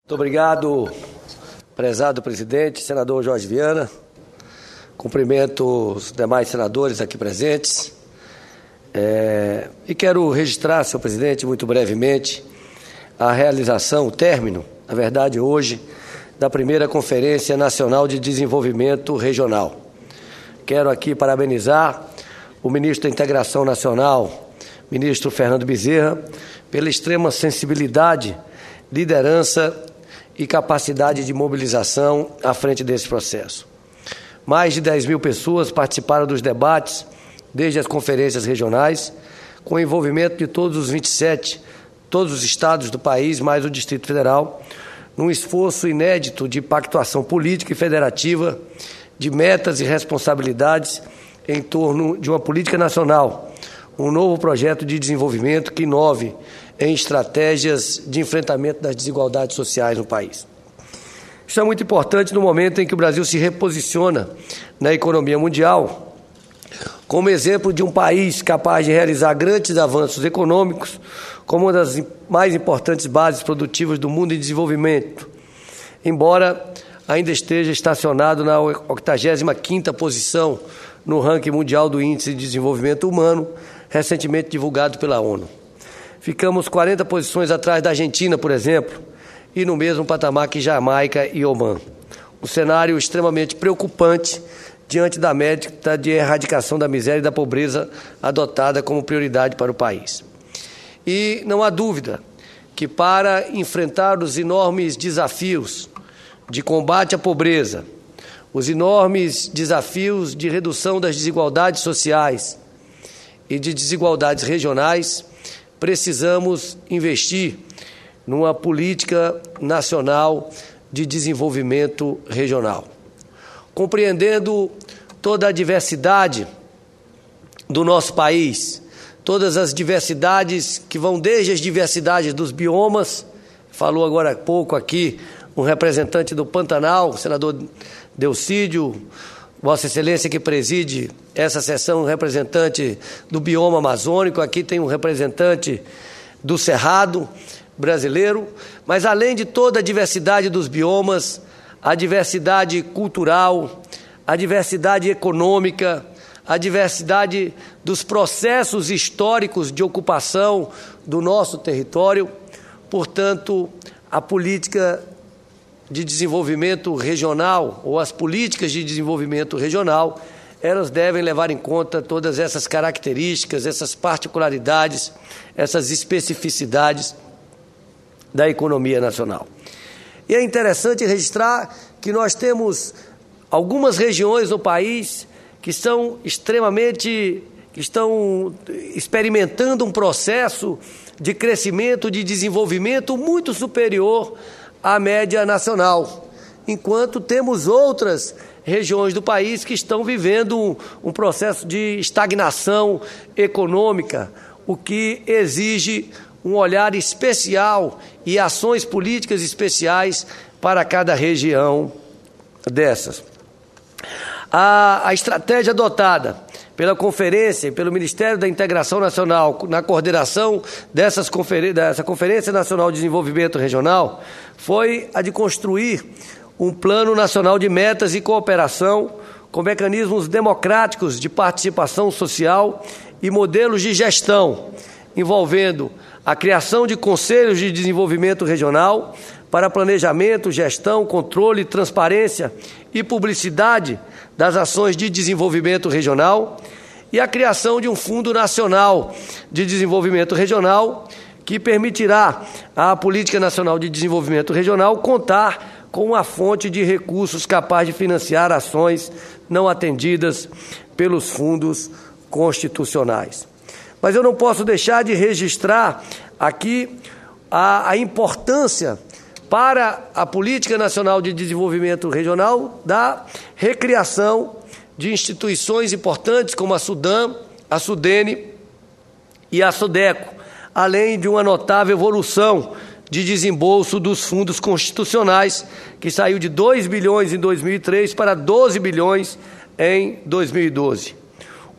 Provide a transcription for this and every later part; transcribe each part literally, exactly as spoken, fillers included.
Muito obrigado, prezado presidente, senador Jorge Viana. Cumprimento os demais senadores aqui presentes. É, e quero registrar, senhor presidente, muito brevemente, a realização, o término, na verdade, hoje, da primeira Conferência Nacional de Desenvolvimento Regional. Quero aqui parabenizar o ministro da Integração Nacional, ministro Fernando Bezerra, pela extrema sensibilidade, liderança e capacidade de mobilização à frente desse processo. Mais de dez mil pessoas participaram dos debates, desde as conferências regionais, com o envolvimento de todos os vinte e sete, todos os estados do país, mais o Distrito Federal, num esforço inédito de pactuação política e federativa, de metas e responsabilidades em torno de uma política nacional, um novo projeto de desenvolvimento que inove em estratégias de enfrentamento das desigualdades sociais no país. Isso é muito importante no momento em que o Brasil se reposiciona na economia mundial, como exemplo de um país capaz de realizar grandes avanços econômicos, como uma das mais importantes bases produtivas do mundo em desenvolvimento, embora ainda esteja estacionado na octagésima quinta posição no ranking mundial do Índice de Desenvolvimento Humano, recentemente divulgado pela ONU. Ficamos quarenta posições atrás da Argentina, por exemplo, e no mesmo patamar que Jamaica e Omã. Um cenário extremamente preocupante diante da meta de erradicação da miséria e da pobreza adotada como prioridade para o país. E não há dúvida que, para enfrentar os enormes desafios de combate à pobreza, os enormes desafios de redução das desigualdades sociais e de desigualdades regionais, precisamos investir numa política nacional de desenvolvimento regional. Compreendendo toda a diversidade do nosso país, todas as diversidades que vão desde as diversidades dos biomas, falou agora há pouco aqui um representante do Pantanal, o senador Delcídio, Vossa Excelência que preside essa sessão, um representante do bioma amazônico, aqui tem um representante do Cerrado brasileiro, mas além de toda a diversidade dos biomas, a diversidade cultural, a diversidade econômica, a diversidade dos processos históricos de ocupação do nosso território, portanto, a política de desenvolvimento regional, ou as políticas de desenvolvimento regional, elas devem levar em conta todas essas características, essas particularidades, essas especificidades da economia nacional. E é interessante registrar que nós temos algumas regiões no país que são extremamente, que estão experimentando um processo de crescimento, de desenvolvimento muito superior à média nacional, enquanto temos outras regiões do país que estão vivendo um, um processo de estagnação econômica, o que exige um olhar especial e ações políticas especiais para cada região dessas. A, a estratégia adotada pela Conferência e pelo Ministério da Integração Nacional, na coordenação dessas confer... dessa Conferência Nacional de Desenvolvimento Regional, foi a de construir um Plano Nacional de Metas e Cooperação com mecanismos democráticos de participação social e modelos de gestão, envolvendo a criação de conselhos de desenvolvimento regional para planejamento, gestão, controle, transparência e publicidade das ações de desenvolvimento regional e a criação de um Fundo Nacional de Desenvolvimento Regional que permitirá à Política Nacional de Desenvolvimento Regional contar com uma fonte de recursos capaz de financiar ações não atendidas pelos fundos constitucionais. Mas eu não posso deixar de registrar aqui a, a importância para a Política Nacional de Desenvolvimento Regional da recriação de instituições importantes como a SUDAM, a SUDENE e a SUDECO, além de uma notável evolução de desembolso dos fundos constitucionais, que saiu de dois bilhões em dois mil e três para doze bilhões em dois mil e doze.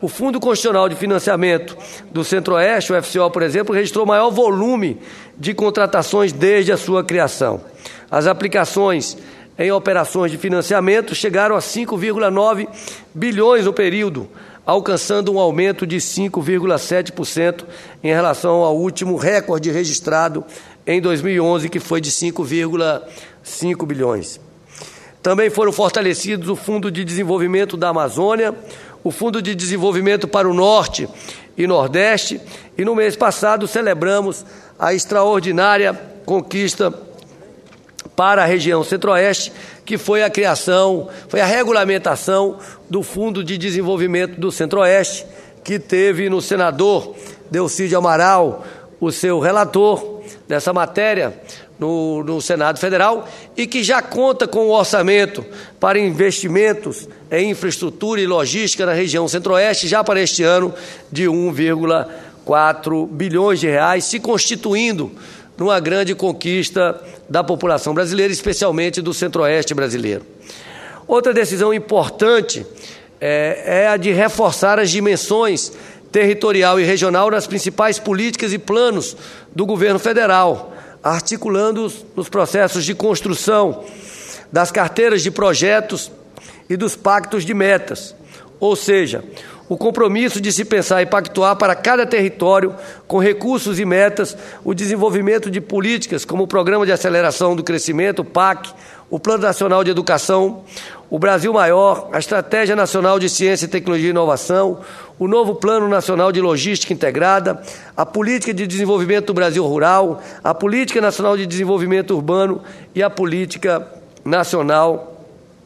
O Fundo Constitucional de Financiamento do Centro-Oeste, o F C O, por exemplo, registrou maior volume de contratações desde a sua criação. As aplicações em operações de financiamento chegaram a cinco vírgula nove bilhões no período, alcançando um aumento de cinco vírgula sete por cento em relação ao último recorde registrado em dois mil e onze, que foi de cinco vírgula cinco bilhões. Também foram fortalecidos o Fundo de Desenvolvimento da Amazônia, o Fundo de Desenvolvimento para o Norte e Nordeste, e no mês passado celebramos a extraordinária conquista para a região Centro-Oeste, que foi a criação, foi a regulamentação do Fundo de Desenvolvimento do Centro-Oeste, que teve no senador Delcídio Amaral o seu relator dessa matéria no, no Senado Federal, e que já conta com o orçamento para investimentos em infraestrutura e logística na região Centro-Oeste, já para este ano, de um vírgula quatro bilhões de reais, se constituindo numa grande conquista da população brasileira, especialmente do Centro-Oeste brasileiro. Outra decisão importante é, é a de reforçar as dimensões territorial e regional nas principais políticas e planos do governo federal, articulando-os nos processos de construção das carteiras de projetos e dos pactos de metas, ou seja, o compromisso de se pensar e pactuar para cada território, com recursos e metas, o desenvolvimento de políticas como o Programa de Aceleração do Crescimento, o P A C, o Plano Nacional de Educação, o Brasil Maior, a Estratégia Nacional de Ciência, Tecnologia e Inovação, o novo Plano Nacional de Logística Integrada, a Política de Desenvolvimento do Brasil Rural, a Política Nacional de Desenvolvimento Urbano e a Política Nacional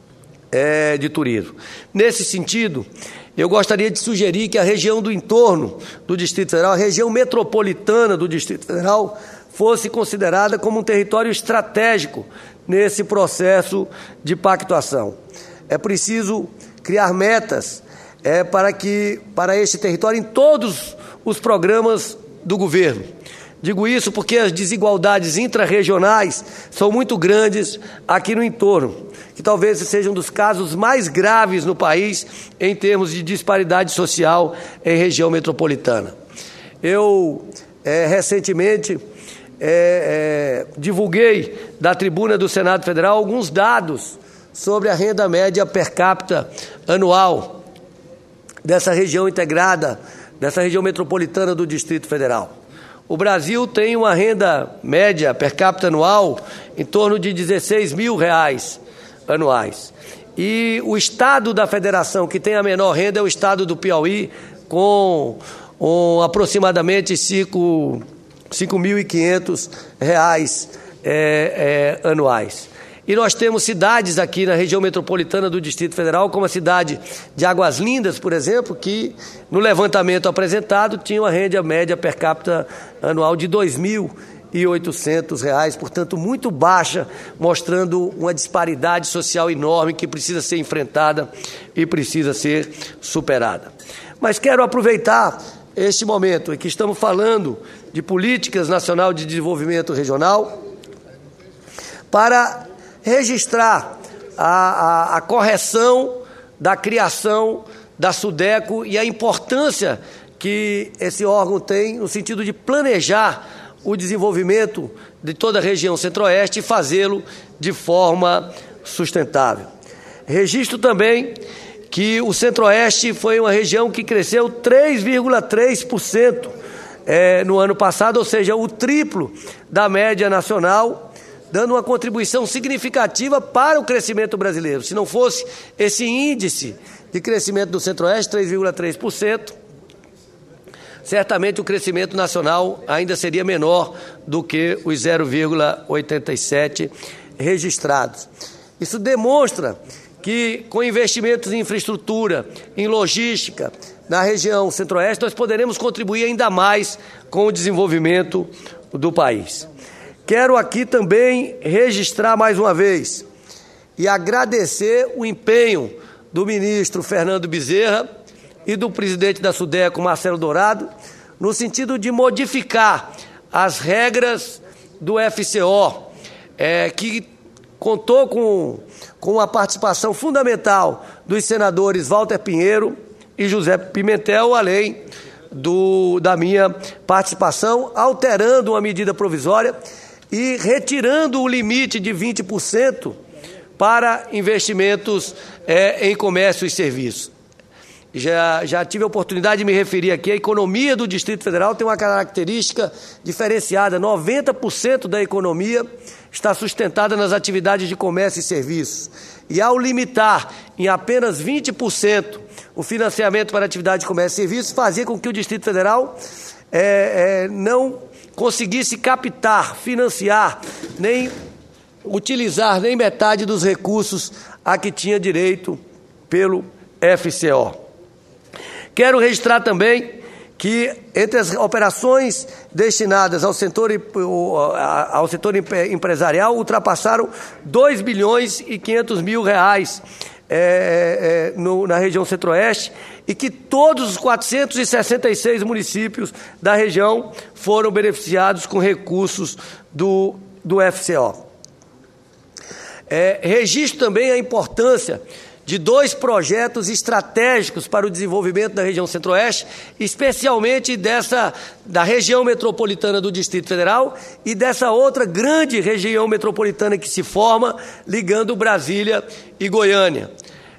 é, de Turismo. Nesse sentido, eu gostaria de sugerir que a região do entorno do Distrito Federal, a região metropolitana do Distrito Federal, fosse considerada como um território estratégico nesse processo de pactuação. É preciso criar metas é, para, que, para este território em todos os programas do governo. Digo isso porque as desigualdades intrarregionais são muito grandes aqui no entorno, que talvez seja um dos casos mais graves no país em termos de disparidade social em região metropolitana. Eu, é, recentemente, é, é, divulguei da tribuna do Senado Federal alguns dados sobre a renda média per capita anual dessa região integrada, dessa região metropolitana do Distrito Federal. O Brasil tem uma renda média per capita anual em torno de dezesseis mil reais anuais. E o estado da federação que tem a menor renda é o estado do Piauí, com um, aproximadamente cinco mil e quinhentos reais é, é, anuais. E nós temos cidades aqui na região metropolitana do Distrito Federal, como a cidade de Águas Lindas, por exemplo, que no levantamento apresentado tinha uma renda média per capita anual de dois mil e oitocentos reais, portanto muito baixa, mostrando uma disparidade social enorme que precisa ser enfrentada e precisa ser superada. Mas quero aproveitar este momento em que estamos falando de políticas nacional de desenvolvimento regional para registrar a, a, a correção da criação da SUDECO e a importância que esse órgão tem no sentido de planejar o desenvolvimento de toda a região Centro-Oeste e fazê-lo de forma sustentável. Registro também que o Centro-Oeste foi uma região que cresceu três vírgula três por cento é, no ano passado, ou seja, o triplo da média nacional, dando uma contribuição significativa para o crescimento brasileiro. Se não fosse esse índice de crescimento do Centro-Oeste, três vírgula três por cento, certamente o crescimento nacional ainda seria menor do que os zero vírgula oitenta e sete registrados. Isso demonstra que, com investimentos em infraestrutura, em logística, na região Centro-Oeste, nós poderemos contribuir ainda mais com o desenvolvimento do país. Quero aqui também registrar mais uma vez e agradecer o empenho do ministro Fernando Bezerra e do presidente da SUDECO, Marcelo Dourado, no sentido de modificar as regras do F C O, é, que contou com, com a participação fundamental dos senadores Walter Pinheiro, e José Pimentel, além do, da minha participação, alterando uma medida provisória e retirando o limite de vinte por cento para investimentos é, em comércio e serviços. Já, já tive a oportunidade de me referir aqui, a economia do Distrito Federal tem uma característica diferenciada. noventa por cento da economia está sustentada nas atividades de comércio e serviços. E ao limitar em apenas vinte por cento o financiamento para atividade de comércio e serviços, fazia com que o Distrito Federal é, é, não conseguisse captar, financiar, nem utilizar nem metade dos recursos a que tinha direito pelo F C O. Quero registrar também que, entre as operações destinadas ao setor, ao setor empresarial, ultrapassaram dois bilhões e quinhentos mil reais é, é, no, na região centro-oeste, e que todos os quatrocentos e sessenta e seis municípios da região foram beneficiados com recursos do, do F C O. É, registro também a importância de dois projetos estratégicos para o desenvolvimento da região centro-oeste, especialmente dessa, da região metropolitana do Distrito Federal e dessa outra grande região metropolitana que se forma, ligando Brasília e Goiânia.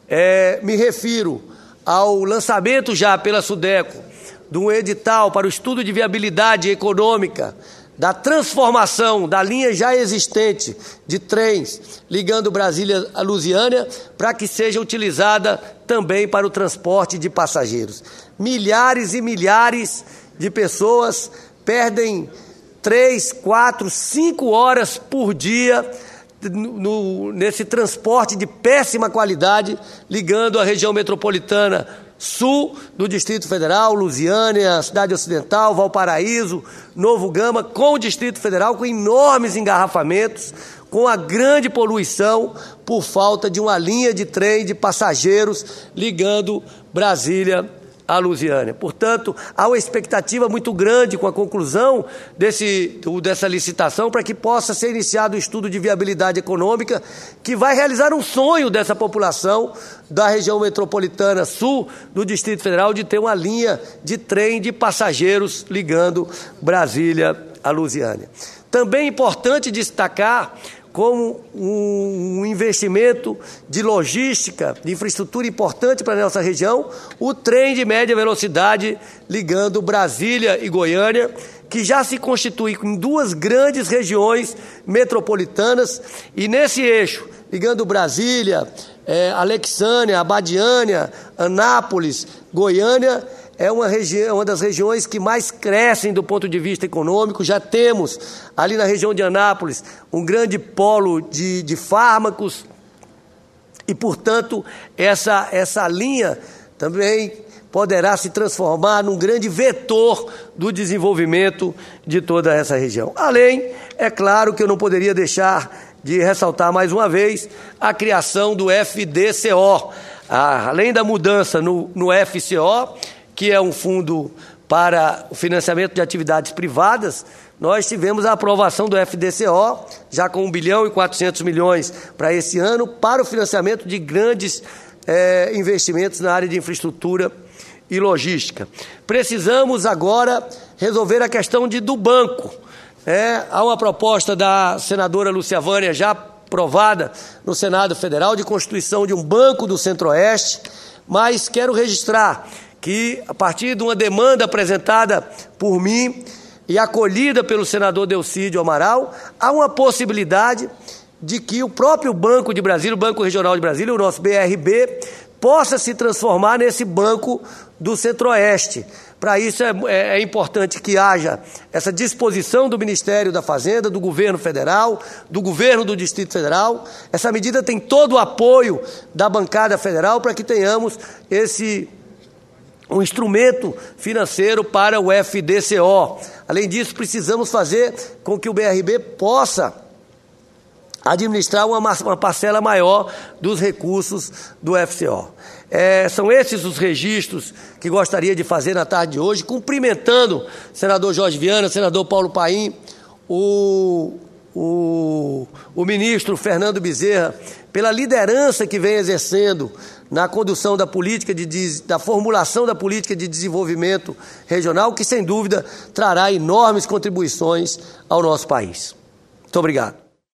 É, me refiro ao lançamento já pela SUDECO de um edital para o estudo de viabilidade econômica da transformação da linha já existente de trens ligando Brasília a Lusiânia, para que seja utilizada também para o transporte de passageiros. Milhares e milhares de pessoas perdem três, quatro, cinco horas por dia no, no, nesse transporte de péssima qualidade, ligando a região metropolitana sul do Distrito Federal, Lusiânia, Cidade Ocidental, Valparaíso, Novo Gama, com o Distrito Federal, com enormes engarrafamentos, com a grande poluição por falta de uma linha de trem de passageiros ligando Brasília a Lusiânia. Portanto, há uma expectativa muito grande com a conclusão desse, dessa licitação para que possa ser iniciado o estudo de viabilidade econômica que vai realizar um sonho dessa população da região metropolitana sul do Distrito Federal de ter uma linha de trem de passageiros ligando Brasília a Lusiânia. Também é importante destacar como um investimento de logística, de infraestrutura importante para a nossa região, o trem de média velocidade ligando Brasília e Goiânia, que já se constitui em duas grandes regiões metropolitanas, e nesse eixo, ligando Brasília, é, Alexânia, Abadiânia, Anápolis, Goiânia, é uma, região, uma das regiões que mais crescem do ponto de vista econômico. Já temos ali na região de Anápolis um grande polo de, de fármacos e, portanto, essa, essa linha também poderá se transformar num grande vetor do desenvolvimento de toda essa região. Além, é claro que eu não poderia deixar de ressaltar mais uma vez a criação do F D C O. Ah, além da mudança no, no F C O, que é um fundo para o financiamento de atividades privadas, nós tivemos a aprovação do F D C O, já com um bilhão e quatrocentos milhões para esse ano, para o financiamento de grandes eh, investimentos na área de infraestrutura e logística. Precisamos agora resolver a questão de, do banco. É, há uma proposta da senadora Lúcia Vânia, já aprovada no Senado Federal, de constituição de um banco do Centro-Oeste, mas quero registrar que, a partir de uma demanda apresentada por mim e acolhida pelo senador Delcídio Amaral, há uma possibilidade de que o próprio Banco de Brasília, o Banco Regional de Brasília, o nosso B R B, possa se transformar nesse banco do Centro-Oeste. Para isso é, é, é importante que haja essa disposição do Ministério da Fazenda, do Governo Federal, do Governo do Distrito Federal. Essa medida tem todo o apoio da bancada federal para que tenhamos esse um instrumento financeiro para o F D C O. Além disso, precisamos fazer com que o B R B possa administrar uma, uma parcela maior dos recursos do F C O. É, são esses os registros que gostaria de fazer na tarde de hoje, cumprimentando o senador Jorge Viana, o senador Paulo Paim, o, o, o ministro Fernando Bezerra pela liderança que vem exercendo na condução da política de, da formulação da política de desenvolvimento regional, que sem dúvida trará enormes contribuições ao nosso país. Muito obrigado.